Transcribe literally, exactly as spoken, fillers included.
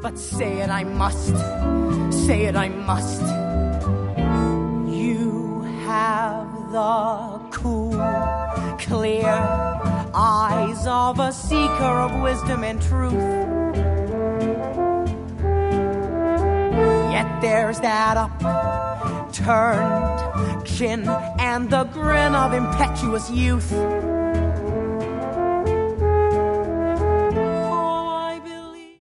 but say it I must, say it I must. You have the cool, clear eyes of a seeker of wisdom and truth. Yet there's that upturned chin and the grin of impetuous youth.